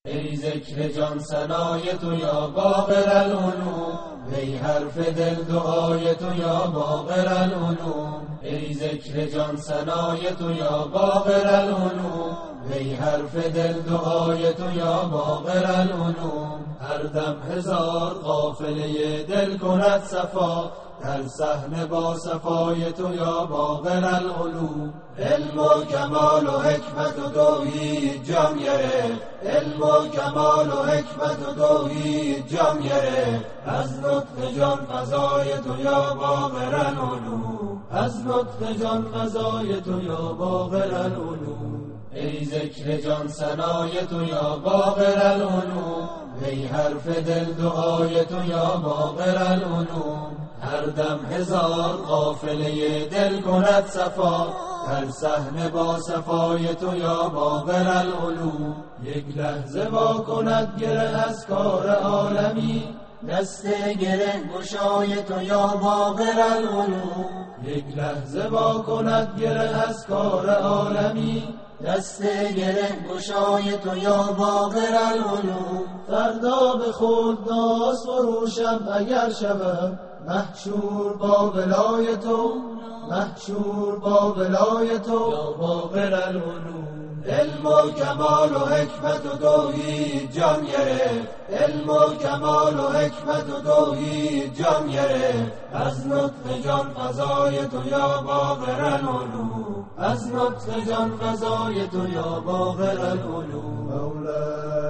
ای ذکر جان ثنای تو یا باقر العلوم، ای حرف دل دعای تو یا باقر العلوم، ای ذکر جان ثنای تو یا باقر العلوم، ای حرف دل دعای تو یا باقر العلوم. هر دم هزار قافله دل کند صفا، در صحن با صفای تو یا باقر العلوم. علم و کمال و حکمت و توحید جام گرفت، علم و کمال و حکمت و توحید جام گرفت، از نطق جان فضای تو یا باقر العلوم، از نطق جان فضای تو یا باقر العلوم. ای ذکر جان ثنای تو یا باقر العلوم، ای حرف دل دعای تو یا باقر العلوم. هر دم هزار قافله دل کند صفا، در صحن با صفای تو یا باقر العلوم. یک لحظه وا کند گره از کار عالمی، دست گره گشای تو یا باقر العلوم. یک لحظه وا کند گره از کار عالمی، دست گره گشای تو یا باقر العلوم. فردا به خود ناز فروشم اگر شوم، محشور با ولای تو، محشور با ولای تو یا باقر العلوم. علم و کمال و حکمت و توحید جان گرفت، علم و کمال و حکمت و توحید جان گرفت، از نطق جان فضای تو یا باقر العلوم، از نطق جان فضای تو یا باقر العلوم. مولا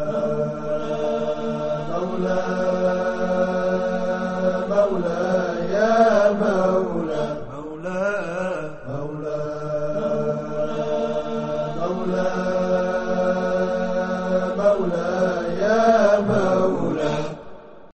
مولا مولا یا مولا مولا مولا مولا مولا یا